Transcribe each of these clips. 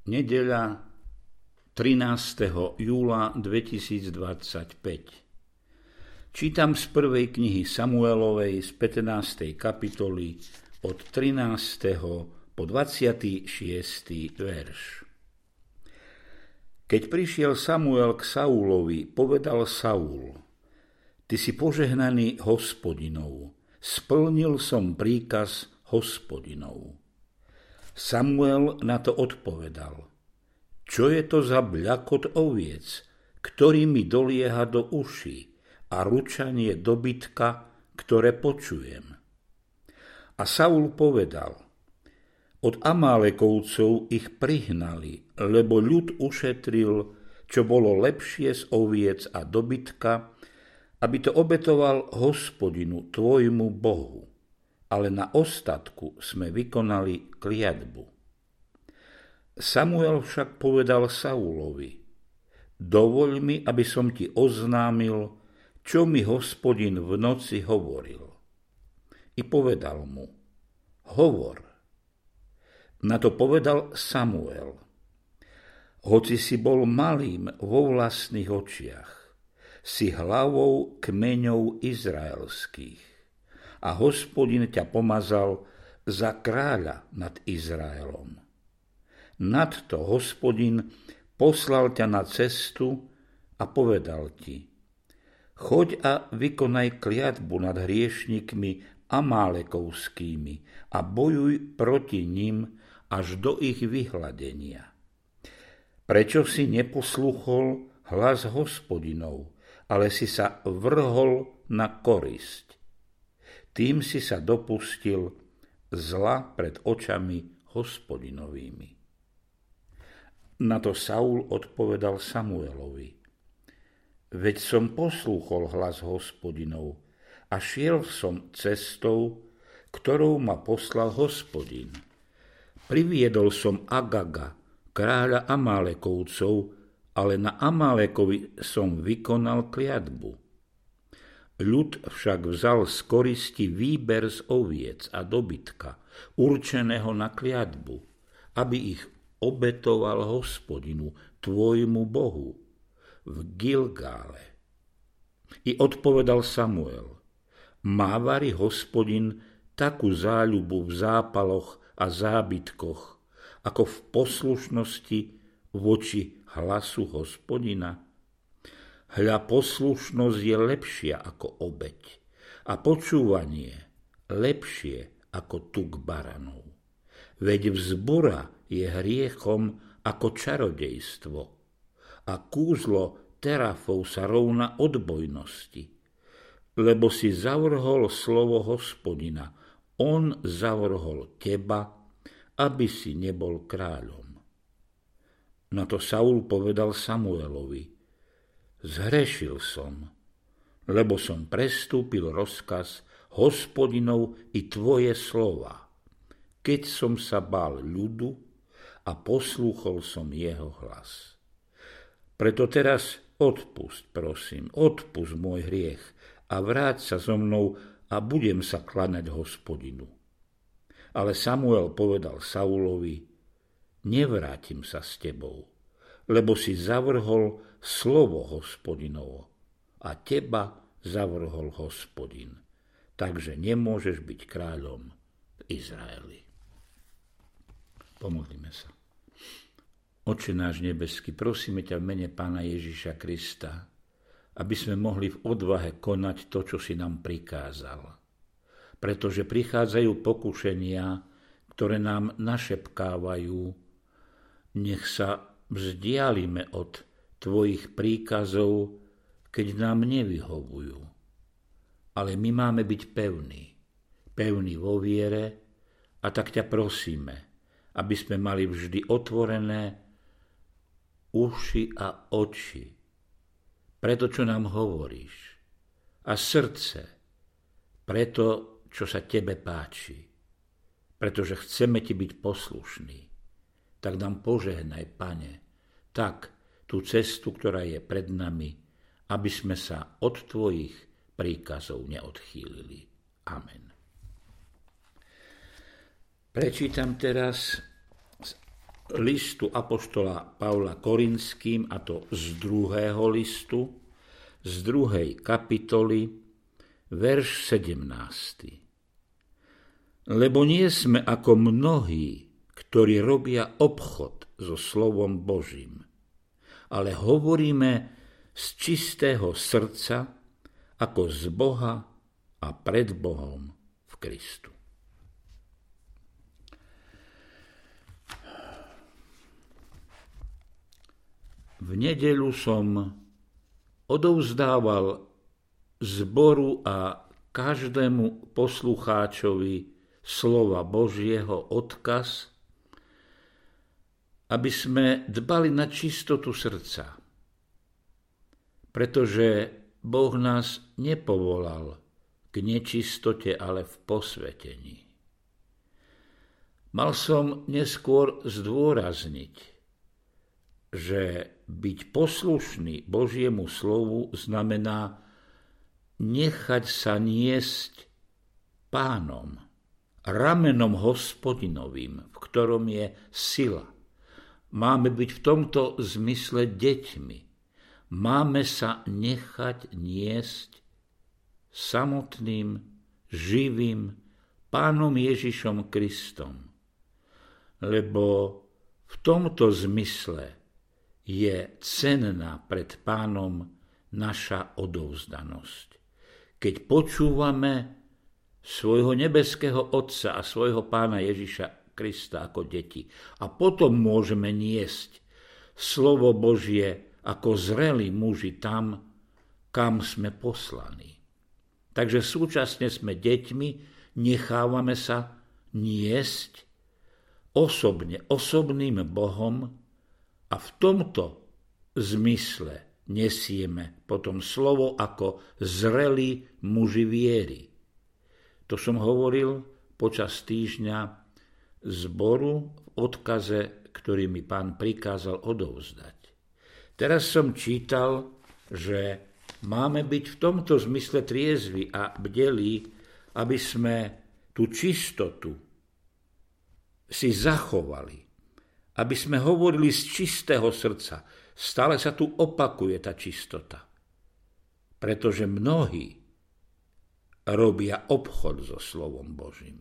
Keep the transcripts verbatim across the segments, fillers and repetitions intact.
Nedeľa trinásteho júla dvetisícdvadsaťpäť. Čítam z prvej knihy Samuelovej z pätnástej kapitoly od trinásteho po dvadsiaty šiesty verš. Keď prišiel Samuel k Saulovi, povedal Saul: Ty si požehnaný Hospodinov, splnil som príkaz Hospodinov. Samuel na to odpovedal: Čo je to za bľakot oviec, ktorý mi dolieha do uší, a ručanie dobytka, ktoré počujem? A Saul povedal: Od Amálekovcov ich prihnali, lebo ľud ušetril, čo bolo lepšie z oviec a dobytka, aby to obetoval Hospodinu, tvojmu Bohu. Ale na ostatku sme vykonali kliatbu. Samuel však povedal Saulovi: Dovoľ mi, aby som ti oznámil, čo mi Hospodin v noci hovoril. I povedal mu: Hovor. Na to povedal Samuel: Hoci si bol malým vo vlastných očiach, si hlavou kmeňov izraelských, a Hospodin ťa pomazal za kráľa nad Izraelom. Nadto Hospodin poslal ťa na cestu a povedal ti: Choď a vykonaj kliatbu nad hriešnikmi Amálekovskými a bojuj proti nim až do ich vyhladenia. Prečo si neposluchol hlas Hospodinov, ale si sa vrhol na korisť? Tým si sa dopustil zla pred očami Hospodinovými. Na to Saul odpovedal Samuelovi: Veď som poslúchol hlas Hospodinov a šiel som cestou, ktorou ma poslal Hospodin. Priviedol som Agaga, kráľa Amálekovcov, ale na Amálekovi som vykonal kliatbu. Ľud však vzal z koristi výber z oviec a dobytka, určeného na kliatbu, aby ich obetoval Hospodinu, tvojmu Bohu, v Gilgále. I odpovedal Samuel: Má vari Hospodin takú záľubu v zápaloch a zábytkoch, ako v poslušnosti voči hlasu Hospodina? Hľa, poslušnosť je lepšia ako obeť a počúvanie lepšie ako tuk baranov. Veď vzbura je hriechom ako čarodejstvo a kúzlo terafov sa rovná odbojnosti, lebo si zavrhol slovo Hospodina, on zavrhol teba, aby si nebol kráľom. Na to Saul povedal Samuelovi: Zhrešil som, lebo som prestúpil rozkaz Hospodinov i tvoje slova, keď som sa bál ľudu a poslúchol som jeho hlas. Preto teraz odpusť, prosím, odpusť môj hriech a vráť sa so mnou a budem sa kláňať Hospodinu. Ale Samuel povedal Saulovi: Nevrátim sa s tebou, lebo si zavrhol slovo Hospodinovo a teba zavrhol Hospodin. Takže nemôžeš byť kráľom v Izraeli. Pomodlíme sa. Oče náš nebeský, prosíme ťa v mene Pána Ježiša Krista, aby sme mohli v odvahe konať to, čo si nám prikázal. Pretože prichádzajú pokušenia, ktoré nám našepkávajú: Nech sa vzdialime od tvojich príkazov, keď nám nevyhovujú. Ale my máme byť pevní, pevní vo viere, a tak ťa prosíme, aby sme mali vždy otvorené uši a oči pre to, čo nám hovoríš, a srdce pre to, čo sa tebe páči, pretože chceme ti byť poslušní. Tak nám požehnaj, Pane, tak tú cestu, ktorá je pred nami, aby sme sa od tvojich príkazov neodchýlili. Amen. Prečítam teraz listu apoštola Pavla Korinským, a to z druhého listu, z druhej kapitoly, verš sedemnásty. Lebo nie sme ako mnohí, ktorí robia obchod so slovom Božím, ale hovoríme z čistého srdca, ako z Boha a pred Bohom v Kristu. V nedeľu som odovzdával zboru a každému poslucháčovi slova Božieho odkaz, aby sme dbali na čistotu srdca, pretože Boh nás nepovolal k nečistote, ale v posvetení. Mal som neskôr zdôrazniť, že byť poslušný Božiemu slovu znamená nechať sa niesť Pánom, ramenom Hospodinovým, v ktorom je sila. Máme byť v tomto zmysle deťmi. Máme sa nechať niesť samotným, živým Pánom Ježišom Kristom. Lebo v tomto zmysle je cenná pred Pánom naša odovzdanosť. Keď počúvame svojho nebeského Otca a svojho Pána Ježiša Krista ako deti a potom môžeme niesť slovo Božie ako zrelí muži tam, kam sme poslaní. Takže súčasne sme deťmi, nechávame sa niesť osobne, osobným Bohom, a v tomto zmysle nesieme potom slovo ako zrelí muži viery. To som hovoril počas týždňa zboru v odkaze, ktorý mi Pán prikázal odovzdať. Teraz som čítal, že máme byť v tomto zmysle triezvi a bdelí, aby sme tú čistotu si zachovali, aby sme hovorili z čistého srdca. Stále sa tu opakuje tá čistota, pretože mnohí robia obchod so slovom Božím.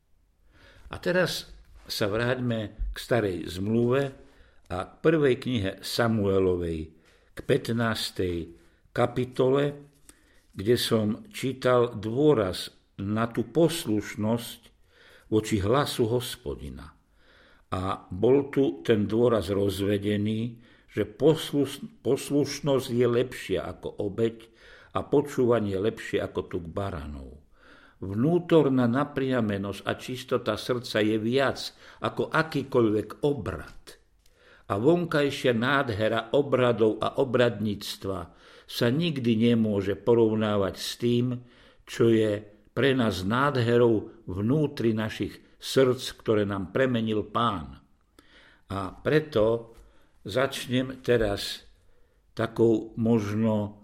A teraz sa vráťme k starej zmluve a k prvej knihe Samuelovej, k pätnástej kapitole, kde som čítal dôraz na tú poslušnosť voči hlasu Hospodina. A bol tu ten dôraz rozvedený, že posluš, poslušnosť je lepšia ako obeť a počúvanie lepšie ako tuk baranov. Vnútorná napriamenosť a čistota srdca je viac ako akýkoľvek obrad. A vonkajšia nádhera obradov a obradníctva sa nikdy nemôže porovnávať s tým, čo je pre nás nádherou vnútri našich srdc, ktoré nám premenil Pán. A preto začnem teraz takou možno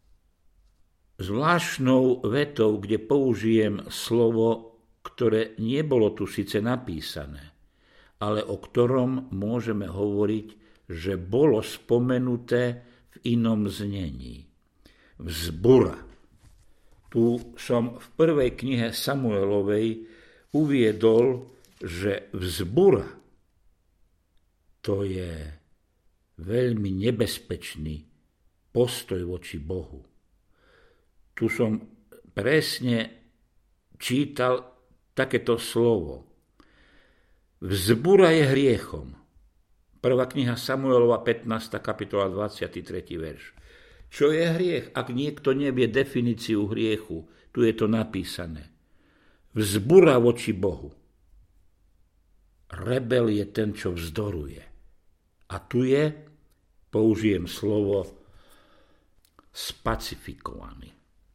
zvláštnou vetou, kde použijem slovo, ktoré nebolo tu síce napísané, ale o ktorom môžeme hovoriť, že bolo spomenuté v inom znení. Vzbura. Tu som v prvej knihe Samuelovej uviedol, že vzbura to je veľmi nebezpečný postoj voči Bohu. Tu som presne čítal takéto slovo. Vzbura je hriechom. Prvá kniha Samuelova, pätnásta kapitola, dvadsiaty tretí verš. Čo je hriech? Ak niekto nevie definíciu hriechu, tu je to napísané. Vzbura voči Bohu. Rebel je ten, čo vzdoruje. A tu je, použijem slovo, spacifikovaný.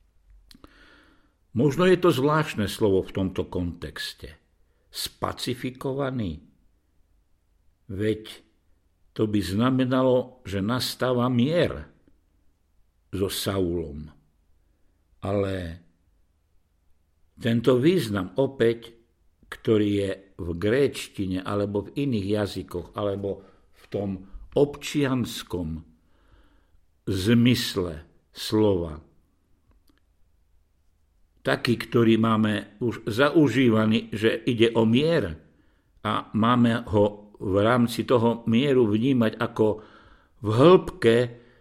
Možno je to zvláštne slovo v tomto kontexte. Spacifikovaný. Veď to by znamenalo, že nastáva mier so Saulom. Ale tento význam opäť ktorý je v gréčtine alebo v iných jazykoch, alebo v tom občianskom zmysle slova, taký, ktorý máme už zaužívaný, že ide o mier a máme ho v rámci toho mieru vnímať ako v hĺbke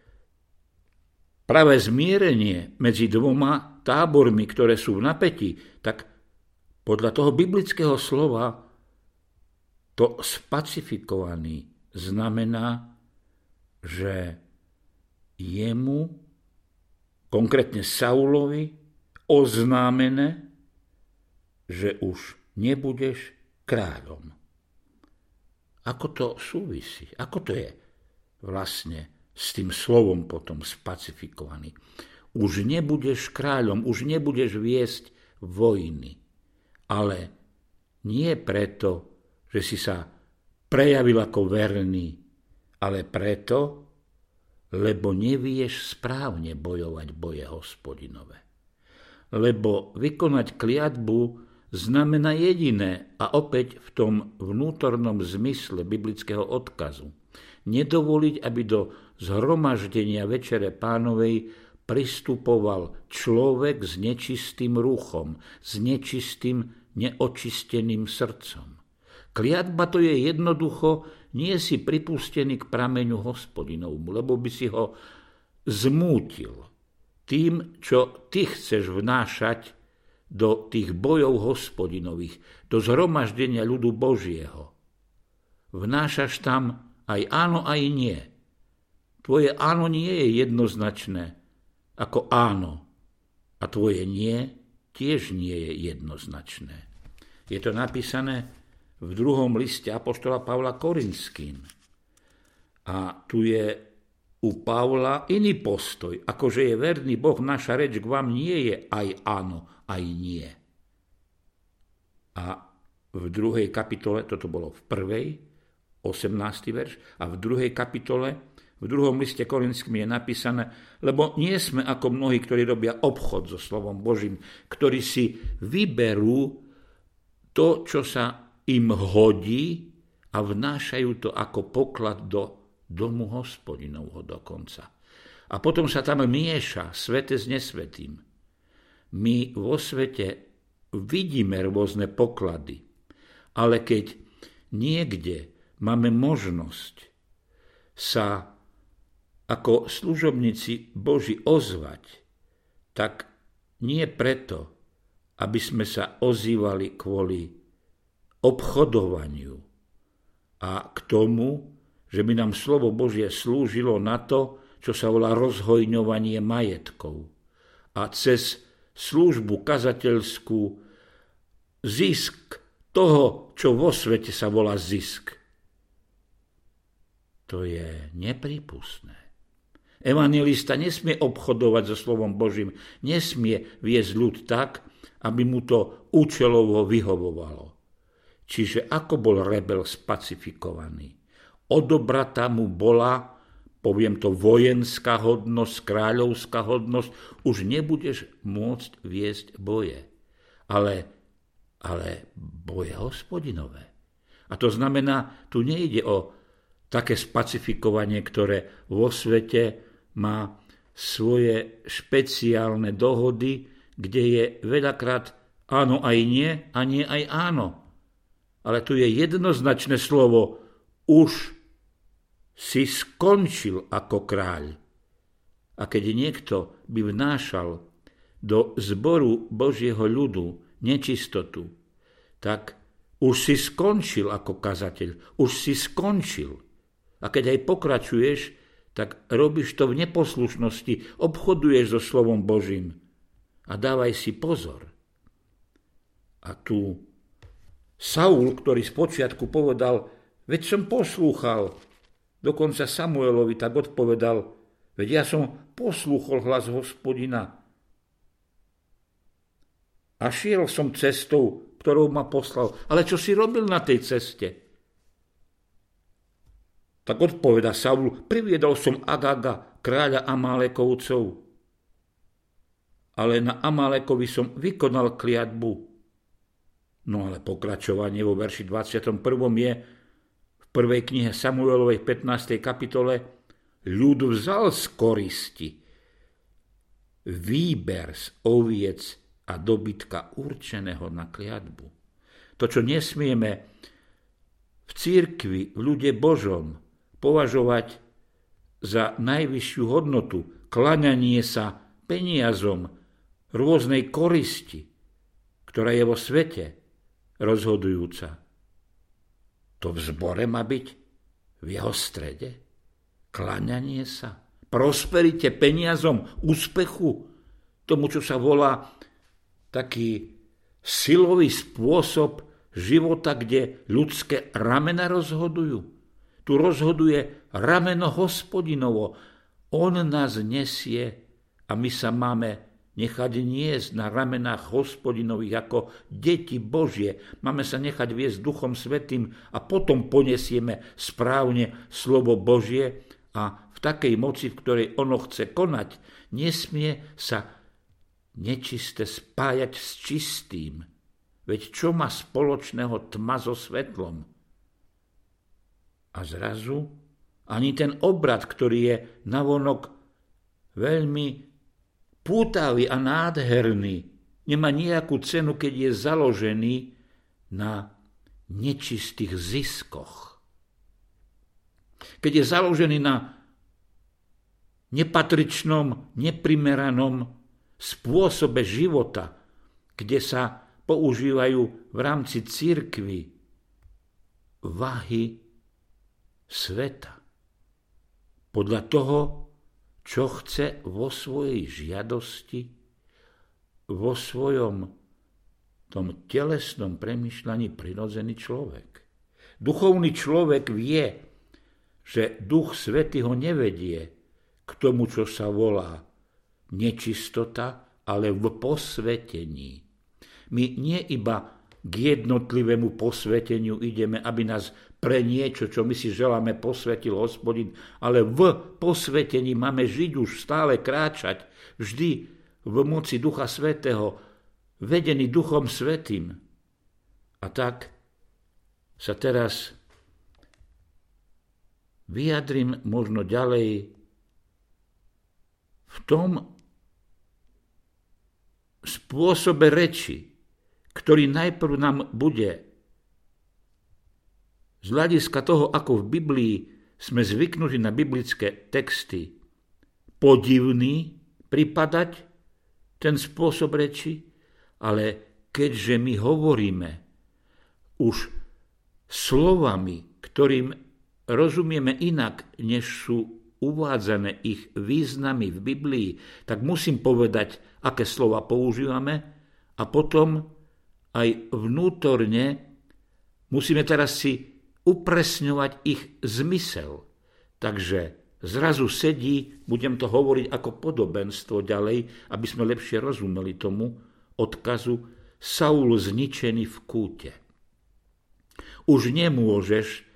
práve zmierenie medzi dvoma tábormi, ktoré sú v napätí, tak podľa toho biblického slova to spacifikovaný znamená, že jemu, konkrétne Saulovi, oznámené, že už nebudeš kráľom. Ako to súvisí? Ako to je vlastne s tým slovom potom spacifikovaný? Už nebudeš kráľom, už nebudeš viesť vojny. Ale nie preto, že si sa prejavil ako verný, ale preto, lebo nevieš správne bojovať boje Hospodinové. Lebo vykonať kliatbu znamená jediné a opäť v tom vnútornom zmysle biblického odkazu. Nedovoliť, aby do zhromaždenia Večere Pánovej pristupoval človek s nečistým ruchom, s nečistým, neočisteným srdcom. Kliatba to je jednoducho, nie si pripustený k prameňu Hospodinovmu, lebo by si ho zmútil tým, čo ty chceš vnášať do tých bojov Hospodinových, do zhromaždenia ľudu Božieho. Vnášaš tam aj áno, aj nie. Tvoje áno nie je jednoznačné ako áno a tvoje nie tiež nie je jednoznačné. Je to napísané v druhom liste apoštola Pavla Korinským. A tu je u Pavla iný postoj, akože je verný Boh, naša reč k vám nie je aj áno, aj nie. A v druhej kapitole, toto bolo v prvej, osemnásty verš, a v druhej kapitole, v druhom liste Korinským je napísané, lebo nie sme ako mnohí, ktorí robia obchod so slovom Božím, ktorí si vyberú to, čo sa im hodí a vnášajú to ako poklad do domu Hospodinovho dokonca. A potom sa tam mieša svete s nesvetým. My vo svete vidíme rôzne poklady, ale keď niekde máme možnosť sa ako služobníci Boží ozvať, tak nie preto, aby sme sa ozývali kvôli obchodovaniu a k tomu, že by nám slovo Božie slúžilo na to, čo sa volá rozhojňovanie majetkov. A cez službu kazateľskú zisk toho, čo vo svete sa volá zisk. To je neprípustné. Evanjelista nesmie obchodovať so slovom Božím, nesmie viesť ľud tak, aby mu to účelovo vyhovovalo. Čiže ako bol rebel spacifikovaný? Odobratá mu bola, poviem to, vojenská hodnosť, kráľovská hodnosť, už nebudeš môcť viesť boje. Ale, ale boje Hospodinové. A to znamená, tu nejde o také spacifikovanie, ktoré vo svete má svoje špeciálne dohody, kde je veľakrát áno aj nie a nie aj áno. Ale tu je jednoznačné slovo, už si skončil ako kráľ. A keď niekto by vnášal do zboru Božieho ľudu nečistotu, tak už si skončil ako kazateľ, už si skončil. A keď aj pokračuješ, tak robíš to v neposlušnosti, obchoduješ so slovom Božím. A dávaj si pozor. A tu Saul, ktorý spočiatku povedal, veď som poslúchal, dokonca Samuelovi tak odpovedal, veď ja som poslúchol hlas Hospodina. A šiel som cestou, ktorou ma poslal. Ale čo si robil na tej ceste? Tak odpoveda Saul, priviedol som Agaga, kráľa Amálekovcov. Ale na Amálekovi som vykonal kliatbu. No ale pokračovanie vo verši dvadsiatom prvom je v prvej knihe Samuelovej pätnástej kapitole: ľud vzal z koristi výber z oviec a dobytka určeného na kliatbu. To, čo nesmieme v cirkvi, v ľude Božom považovať za najvyššiu hodnotu, kláňanie sa peniazom rôznej koristi, ktorá je vo svete rozhodujúca. To v zbore má byť v jeho strede. Kláňanie sa, prosperite, peniazom, úspechu, tomu, čo sa volá taký silový spôsob života, kde ľudské ramena rozhodujú. Tu rozhoduje rameno Hospodinovo. On nás nesie a my sa máme nechať niesť na ramenách Hospodinových ako deti Božie. Máme sa nechať viesť Duchom Svätým a potom ponesieme správne slovo Božie a v takej moci, v ktorej ono chce konať, nesmie sa nečisté spájať s čistým. Veď čo má spoločného tma so svetlom? A zrazu ani ten obrad, ktorý je navonok veľmi pútavý a nádherný, nemá nejakú cenu, keď je založený na nečistých ziskoch. Keď je založený na nepatričnom, neprimeranom spôsobe života, kde sa používajú v rámci cirkvi váhy sveta. Podľa toho, čo chce vo svojej žiadosti, vo svojom tom telesnom premýšľaní prirodzený človek. Duchovný človek vie, že Duch Svätý ho nevedie k tomu, čo sa volá nečistota, ale v posvetení. My nie iba k jednotlivému posveteniu ideme, aby nás pre niečo, čo my si želáme, posvetil Hospodin, ale v posvetení máme žiť už stále, kráčať, vždy v moci Ducha Svätého, vedený Duchom Svätým. A tak sa teraz vyjadrím možno ďalej v tom spôsobe reči, ktorý najprv nám bude z hľadiska toho, ako v Biblii sme zvyknutí na biblické texty, podivný pripadať ten spôsob reči, ale keďže my hovoríme už slovami, ktorým rozumieme inak, než sú uvádzané ich významy v Biblii, tak musím povedať, aké slova používame a potom aj vnútorne musíme teraz si upresňovať ich zmysel. Takže zrazu sedí, budem to hovoriť ako podobenstvo ďalej, aby sme lepšie rozumeli tomu odkazu: Saul zničený v kúte. Už nemôžeš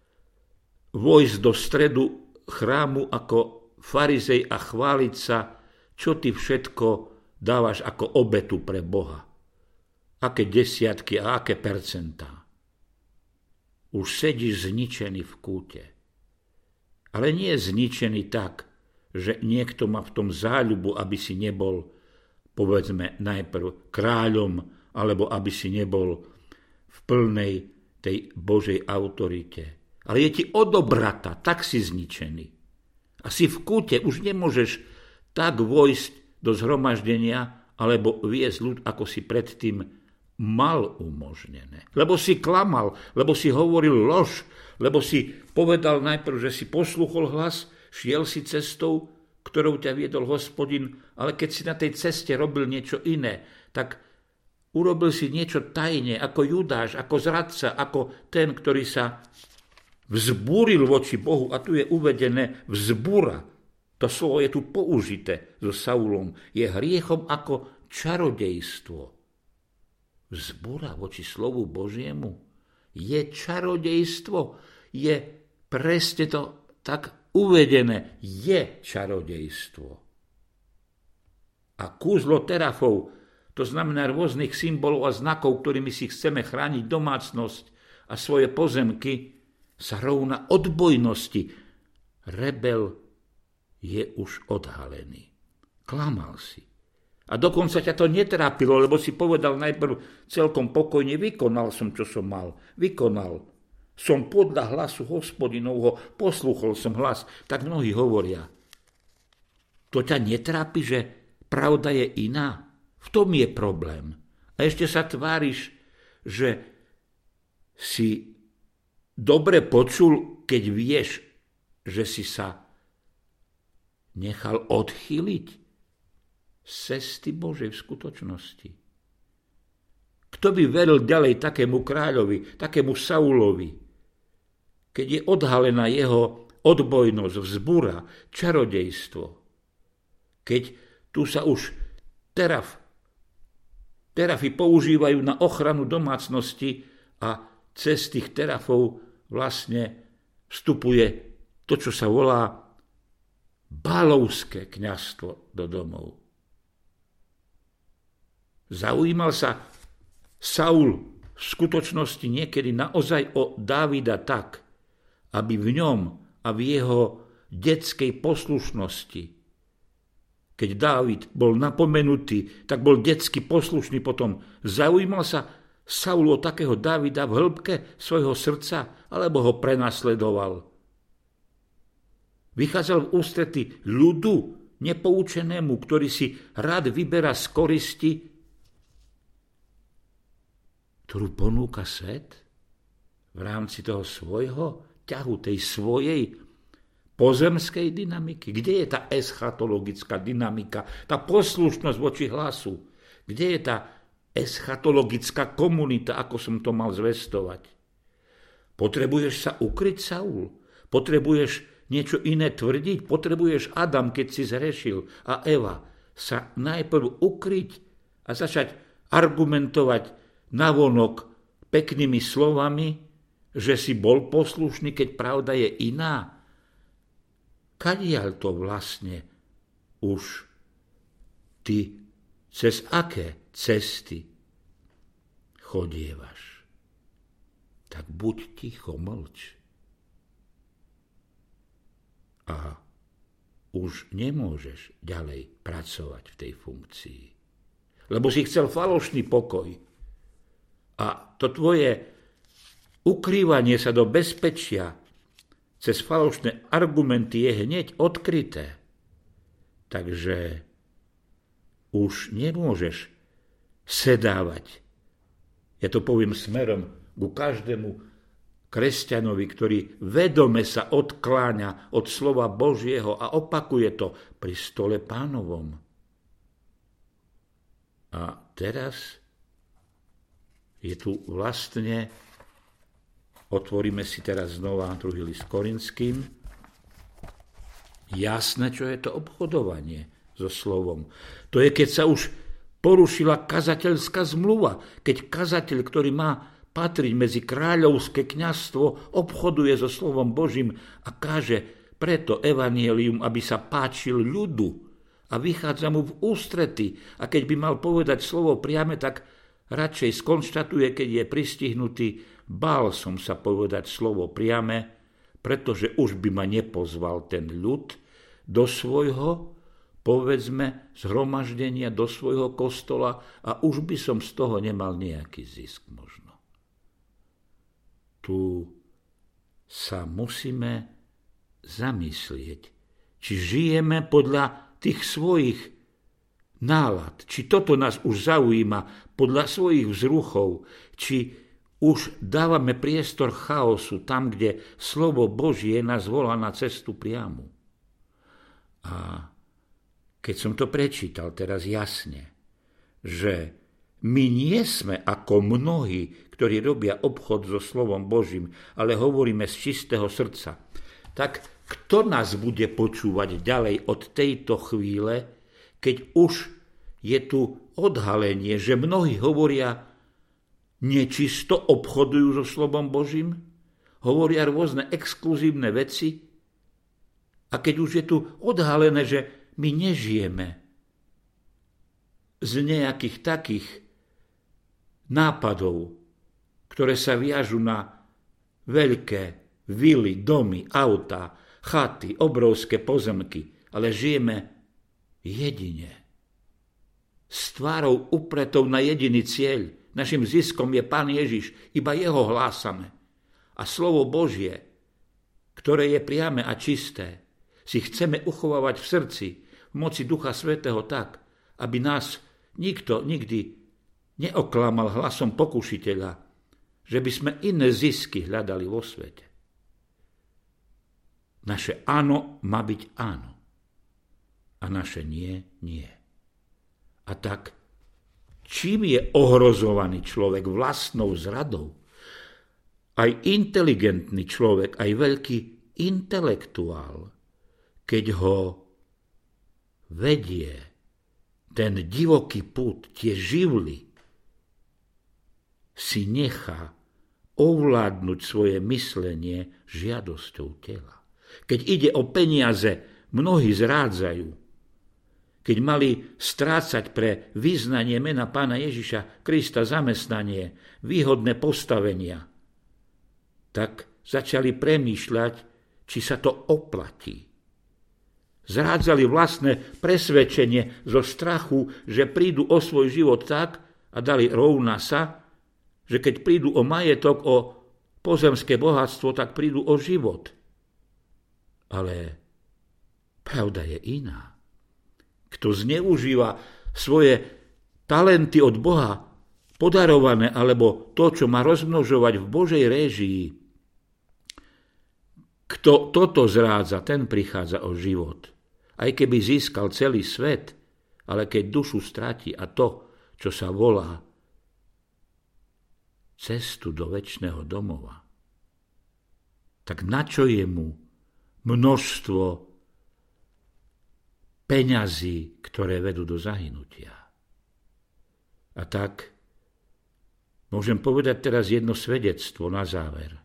vojsť do stredu chrámu ako farizej a chváliť sa, čo ty všetko dávaš ako obetu pre Boha. Aké desiatky a aké percentá. Už sedíš zničený v kúte. Ale nie zničený tak, že niekto má v tom záľubu, aby si nebol, povedzme, najprv kráľom, alebo aby si nebol v plnej tej Božej autorite. Ale je ti odobrata, tak si zničený. A si v kúte, už nemôžeš tak vojsť do zhromaždenia, alebo viesť ľud, ako si predtým mal umožnené. Lebo si klamal, lebo si hovoril lož, lebo si povedal najprv, že si poslúchol hlas, šiel si cestou, ktorou ťa viedol Hospodin, ale keď si na tej ceste robil niečo iné, tak urobil si niečo tajne, ako Judáš, ako zradca, ako ten, ktorý sa vzbúril voči Bohu. A tu je uvedené vzbúra. To slovo je tu použité so Saulom. Je hriechom ako čarodejstvo. Vzbúra voči slovu Božiemu je čarodejstvo. Je presne to tak uvedené. Je čarodejstvo. A kúzlo terafov to znamená rôznych symbolov a znakov, ktorými si chceme chrániť domácnosť a svoje pozemky, sa rovná odbojnosti. Rebel je už odhalený. Klamal si. A dokonca ťa to netrápilo, lebo si povedal najprv celkom pokojne, vykonal som, čo som mal. Vykonal. Som podľa hlasu Hospodinovho, poslúchol som hlas. Tak mnohí hovoria. To ťa netrápi, že pravda je iná? V tom je problém. A ešte sa tváriš, že si dobre počul, keď vieš, že si sa nechal odchýliť z cesty Božej v skutočnosti. Kto by veril ďalej takému kráľovi, takému Saulovi, keď je odhalená jeho odbojnosť, vzbura, čarodejstvo, keď tu sa už teraf Terafy používajú na ochranu domácnosti a cez tých terafov vlastne vstupuje to, čo sa volá bálovské kňazstvo do domov. Zaujímal sa Saul v skutočnosti niekedy naozaj o Dávida tak, aby v ňom a v jeho detskej poslušnosti, keď Dávid bol napomenutý, tak bol detsky poslušný potom. Zaujímal sa Saul o takého Dávida v hĺbke svojho srdca, alebo ho prenasledoval. Vychádzal v ústrety ľudu nepoučenému, ktorý si rád vyberá z koristi, ktorú ponúka svet v rámci toho svojho ťahu, tej svojej pozemskej dynamiky. Kde je tá eschatologická dynamika, tá poslušnosť voči hlasu? Kde je tá eschatologická komunita, ako som to mal zvestovať? Potrebuješ sa ukryť, Saul? Potrebuješ niečo iné tvrdiť? Potrebuješ, Adam, keď si zhrešil, a Eva, sa najprv ukryť a začať argumentovať navonok peknými slovami, že si bol poslušný, keď pravda je iná? Kadiaľ to vlastne už ty cez aké cesty chodievaš? Tak buď ticho, mlč. A už nemôžeš ďalej pracovať v tej funkcii. Lebo si chcel falošný pokoj. A to tvoje ukrývanie sa do bezpečia cez falošné argumenty je hneď odkryté. Takže už nemôžeš sedávať. Ja to poviem smerom ku každému kresťanovi, ktorý vedome sa odkláňa od slova Božieho a opakuje to pri stole Pánovom. A teraz je tu vlastne, otvoríme si teraz znova druhý list Korinským, jasné, čo je to obchodovanie so slovom. To je, keď sa už porušila kazateľská zmluva, keď kazateľ, ktorý má patriť medzi kráľovské kňazstvo, obchoduje so slovom Božím a káže preto evanjelium, aby sa páčil ľudu a vychádza mu v ústrety. A keď by mal povedať slovo priame, tak radšej skonštatuje, keď je pristihnutý, bál som sa povedať slovo priame, pretože už by ma nepozval ten ľud do svojho, povedzme, zhromaždenia, do svojho kostola a už by som z toho nemal nejaký zisk možno. Tu sa musíme zamyslieť, či žijeme podľa tých svojich nálad, či toto nás už zaujíma podľa svojich vzruchov, či už dávame priestor chaosu tam, kde slovo Božie nás volá na cestu priamu. A keď som to prečítal teraz jasne, že my nie sme ako mnohí, ktorí robia obchod so slovom Božím, ale hovoríme z čistého srdca, tak kto nás bude počúvať ďalej od tejto chvíle, keď už je tu odhalenie, že mnohí hovoria nečisto, obchodujú so slovom Božím, hovoria rôzne exkluzívne veci a keď už je tu odhalené, že my nežijeme z nejakých takých nápadov, ktoré sa viažu na veľké vily, domy, auta, chaty, obrovské pozemky, ale žijeme jedine. S tvárou upretou na jediný cieľ. Našim ziskom je Pán Ježiš, iba jeho hlásame. A slovo Božie, ktoré je priame a čisté, si chceme uchovávať v srdci, v moci Ducha Svätého tak, aby nás nikto nikdy neoklamal hlasom pokušiteľa, že by sme iné zisky hľadali vo svete. Naše áno má byť áno a naše nie, nie. A tak, čím je ohrozovaný človek vlastnou zradou, aj inteligentný človek, aj veľký intelektuál, keď ho vedie ten divoký pud, tie živly, si nechá ovládnuť svoje myslenie žiadosťou tela. Keď ide o peniaze, mnohí zrádzajú. Keď mali strácať pre vyznanie mena Pána Ježiša Krista zamestnanie, výhodné postavenia, tak začali premýšľať, či sa to oplatí. Zrádzali vlastné presvedčenie zo strachu, že prídu o svoj život tak, a dali rovná sa, že keď prídu o majetok, o pozemské bohatstvo, tak prídu o život. Ale pravda je iná. Kto zneužíva svoje talenty od Boha, podarované, alebo to, čo má rozmnožovať v Božej réžii, kto toto zrádza, ten prichádza o život. Aj keby získal celý svet, ale keď dušu stratí a to, čo sa volá cestu do večného domova, tak na čo je mu množstvo peňazí, ktoré vedú do zahynutia? A tak môžem povedať teraz jedno svedectvo na záver.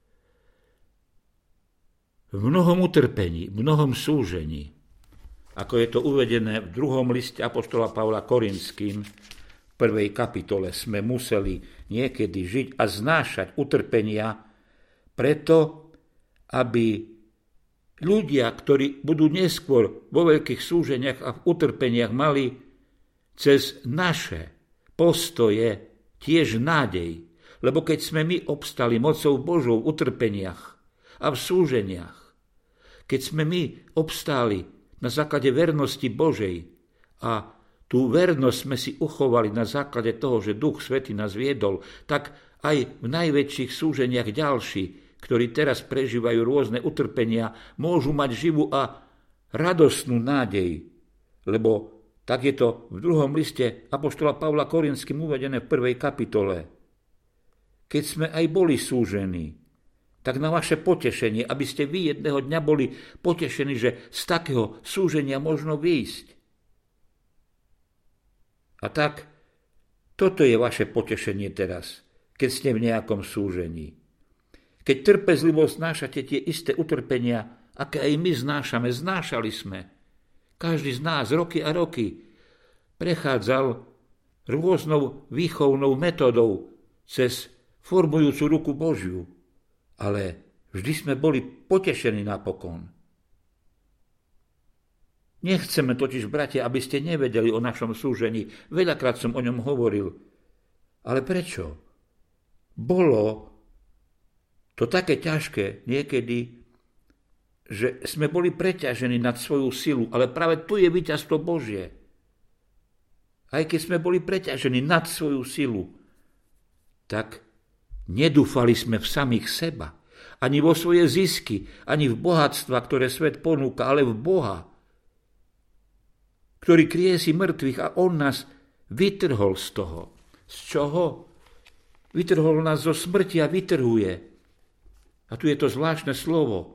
V mnohom utrpení, v mnohom súžení, ako je to uvedené v druhom liste apoštola Pavla Korinským, v prvej kapitole, sme museli niekedy žiť a znášať utrpenia preto, aby ľudia, ktorí budú neskôr vo veľkých súženiach a v utrpeniach, mali cez naše postoje tiež nádej. Lebo keď sme my obstali mocou Božou v utrpeniach a v súženiach, keď sme my obstáli na základe vernosti Božej a tú vernosť sme si uchovali na základe toho, že Duch Svätý nás viedol, tak aj v najväčších súženiach ďalší, ktorí teraz prežívajú rôzne utrpenia, môžu mať živú a radosnú nádej. Lebo tak je to v druhom liste apoštola Pavla Korinským uvedené v prvej kapitole. Keď sme aj boli súžení, tak na vaše potešenie, aby ste vy jedného dňa boli potešení, že z takého súženia možno výjsť. A tak, toto je vaše potešenie teraz, keď ste v nejakom súžení. Keď trpezlivo znášate tie isté utrpenia, aké aj my znášame, znášali sme. Každý z nás roky a roky prechádzal rôznou výchovnou metodou cez formujúcu ruku Božiu. Ale vždy sme boli potešení napokon. Nechceme totiž, bratia, aby ste nevedeli o našom súžení. Veľakrát som o ňom hovoril. Ale prečo? Bolo to také ťažké niekedy, že sme boli preťažení nad svoju silu, ale práve tu je víťazstvo Božie. Aj keď sme boli preťažení nad svoju silu, tak nedúfali sme v samých seba, ani vo svoje zisky, ani v bohatstva, ktoré svet ponúka, ale v Boha, ktorý kriesi mŕtvych, a on nás vytrhol z toho. Z čoho? Vytrhol nás zo smrti a vytrhuje. A tu je to zvláštne slovo.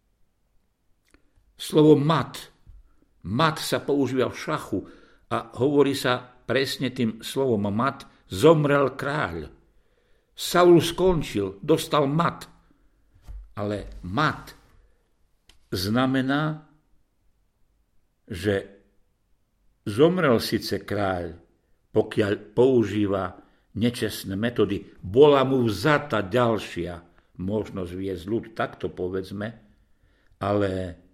Slovo mat. Mat sa používa v šachu a hovorí sa presne tým slovom mat. Zomrel kráľ. Saul skončil, dostal mat. Ale mat znamená, že zomrel síce kráľ, pokiaľ používa nečestné metódy. Bola mu vzata ďalšia možnosť viesť ľud, takto povedzme, ale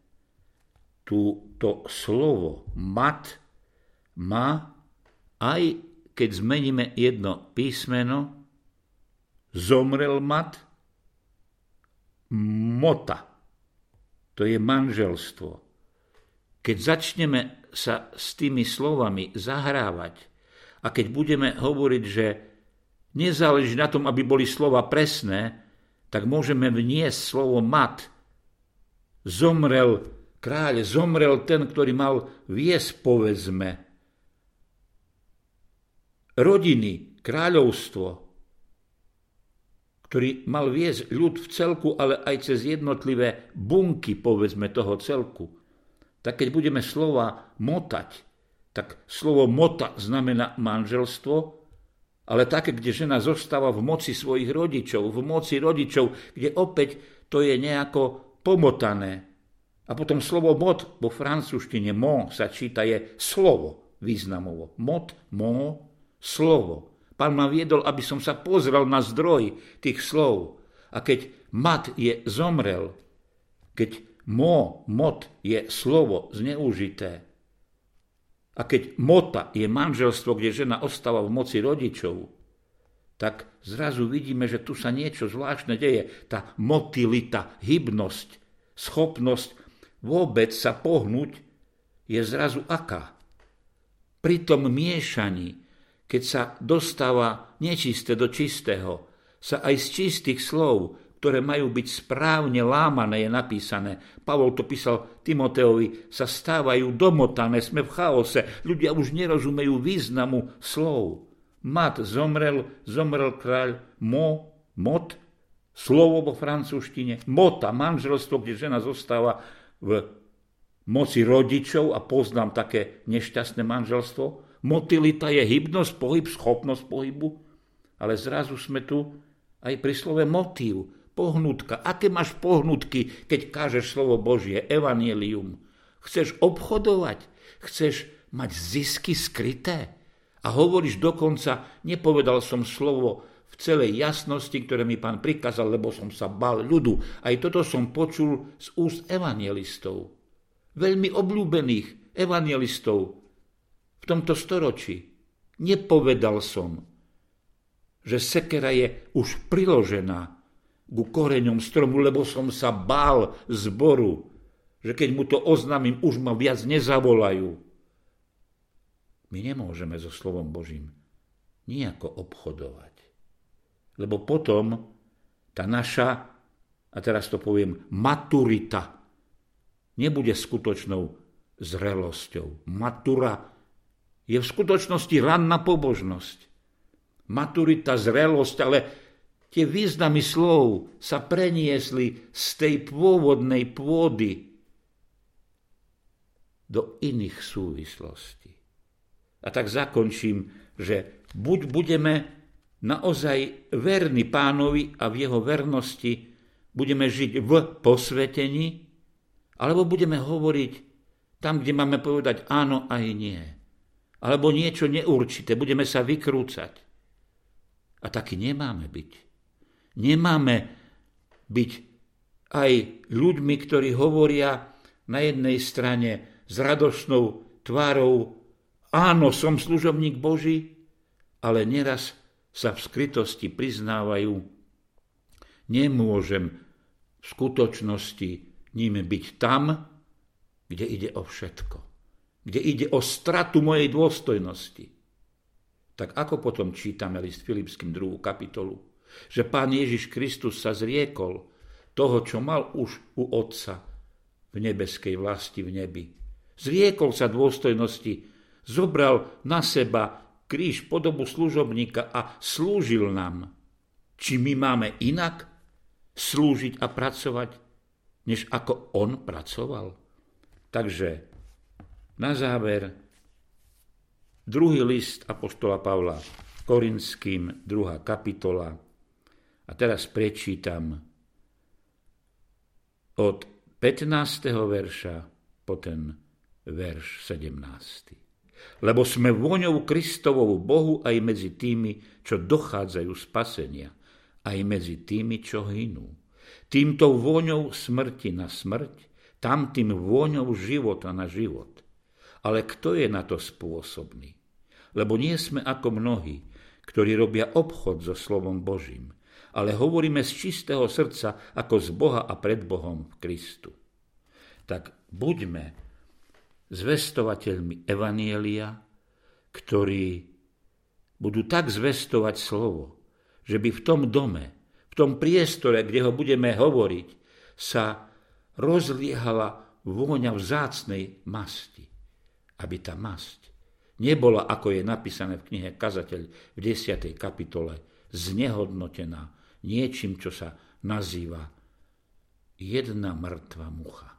tu to slovo mat má, aj keď zmeníme jedno písmeno, zomrel mat, mota. To je manželstvo. Keď začneme sa s tými slovami zahrávať a keď budeme hovoriť, že nezáleží na tom, aby boli slova presné, tak môžeme vniesť slovo mat. Zomrel kráľ, zomrel ten, ktorý mal viesť, povedzme, rodiny, kráľovstvo, ktorý mal viesť ľud v celku, ale aj cez jednotlivé bunky, povedzme, toho celku. Tak keď budeme slova motať, tak slovo mota znamená manželstvo, ale také, kde žena zostáva v moci svojich rodičov, v moci rodičov, kde opäť to je nejako pomotané. A potom slovo mot vo francúzštine mo sa číta je slovo významovo. Mot, mo, slovo. Pán ma viedol, aby som sa pozrel na zdroj tých slov. A keď mat je zomrel, keď mo, mot je slovo zneužité, a keď mota je manželstvo, kde žena ostáva v moci rodičov, tak zrazu vidíme, že tu sa niečo zvláštne deje. Tá motilita, hybnosť, schopnosť vôbec sa pohnúť je zrazu aká? Pri tom miešaní, keď sa dostáva nečisté do čistého, sa aj z čistých slov, ktoré majú byť správne lámané, je napísané. Pavol to písal Timoteovi, sa stávajú domotané, sme v chaose. Ľudia už nerozumejú významu slov. Mat zomrel, zomrel kráľ, mo, mot, slovo vo francúzštine, mota, manželstvo, kde žena zostáva v moci rodičov a poznám také nešťastné manželstvo. Motilita je hybnosť, pohyb, schopnosť pohybu, ale zrazu sme tu aj pri slove motív, pohnutka. Aké máš pohnutky, keď kážeš slovo Božie, evanjelium? Chceš obchodovať? Chceš mať zisky skryté? A hovoríš dokonca, nepovedal som slovo v celej jasnosti, ktoré mi Pán prikázal, lebo som sa bál ľudu. Aj toto som počul z úst evanjelistov. Veľmi obľúbených evanjelistov v tomto storočí. Nepovedal som, že sekera je už priložená ku koreňom stromu, lebo som sa bál zboru, že keď mu to oznámim, už ma viac nezavolajú. My nemôžeme so slovom Božím nijako obchodovať. Lebo potom tá naša, a teraz to poviem, maturita nebude skutočnou zrelosťou. Matura je v skutočnosti ranná pobožnosť. Maturita, zrelosť, ale tie významy slov sa preniesli z tej pôvodnej pôdy do iných súvislostí. A tak zakončím, že buď budeme naozaj verní Pánovi a v jeho vernosti budeme žiť v posvetení, alebo budeme hovoriť tam, kde máme povedať áno aj nie. Alebo niečo neurčité, budeme sa vykrúcať. A taky nemáme byť. Nemáme byť aj ľuďmi, ktorí hovoria na jednej strane s radosnou tvárou áno, som služobník Boží, ale neraz sa v skrytosti priznávajú, nemôžem v skutočnosti ním byť tam, kde ide o všetko. Kde ide o stratu mojej dôstojnosti. Tak ako potom čítame list Filipským druhú kapitolu, že Pán Ježiš Kristus sa zriekol toho, čo mal už u Otca v nebeskej vlasti v nebi. Zriekol sa dôstojnosti, zobral na seba kríž, podobu služobníka a slúžil nám. Či my máme inak slúžiť a pracovať, než ako on pracoval? Takže na záver druhý list apoštola Pavla Korinským, druhá kapitola. A teraz prečítam od pätnásteho verša po ten verš sedemnásty. lebo sme vôňou Kristovou Bohu aj medzi tými, čo dochádzajú spasenia, aj medzi tými, čo hynú. Týmto vôňou smrti na smrť, tamtým vôňou života na život. Ale kto je na to spôsobný? Lebo nie sme ako mnohí, ktorí robia obchod so slovom Božím, ale hovoríme z čistého srdca ako z Boha a pred Bohom v Kristu. Tak buďme zvestovateľmi evanjelia, ktorí budú tak zvestovať slovo, že by v tom dome, v tom priestore, kde ho budeme hovoriť, sa rozliehala vôňa vzácnej masti. Aby tá masť nebola, ako je napísané v knihe Kazateľ v desiatej kapitole, znehodnotená niečím, čo sa nazýva jedna mŕtva mucha.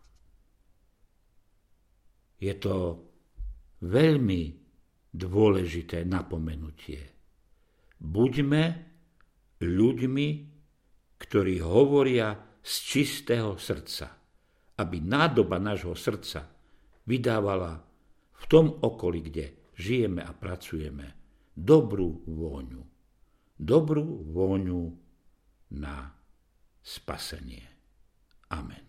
Je to veľmi dôležité napomenutie. Buďme ľuďmi, ktorí hovoria z čistého srdca, aby nádoba nášho srdca vydávala v tom okolí, kde žijeme a pracujeme, dobrú vôňu. Dobrú vôňu na spasenie. Amen.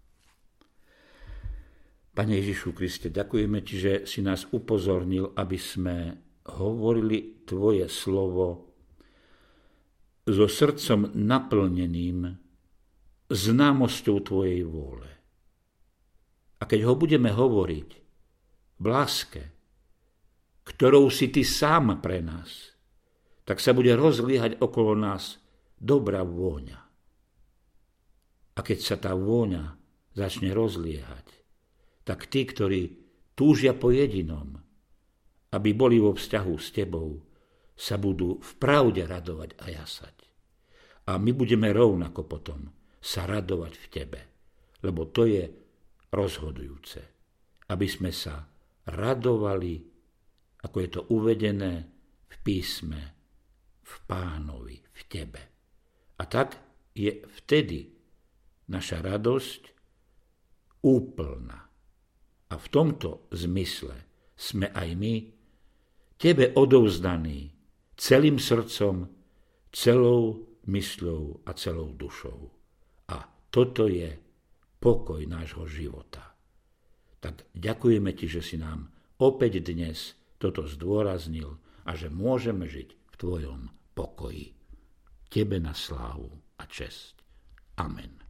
Pane Ježišu Kriste, ďakujeme Ti, že si nás upozornil, aby sme hovorili Tvoje slovo so srdcom naplneným známosťou Tvojej vôle. A keď ho budeme hovoriť v láske, ktorou si Ty sám pre nás, tak sa bude rozliehať okolo nás dobrá vôňa. A keď sa tá vôňa začne rozliehať, tak tí, ktorí túžia po jedinom, aby boli vo vzťahu s Tebou, sa budú v pravde radovať a jasať. A my budeme rovnako potom sa radovať v Tebe, lebo to je rozhodujúce, aby sme sa radovali, ako je to uvedené v písme, v Pánovi, v Tebe. A tak je vtedy naša radosť úplná. A v tomto zmysle sme aj my Tebe odovzdaní celým srdcom, celou mysľou a celou dušou. A toto je pokoj nášho života. Tak ďakujeme Ti, že si nám opäť dnes toto zdôraznil a že môžeme žiť v Tvojom pokoji. Tebe na slávu a česť. Amen.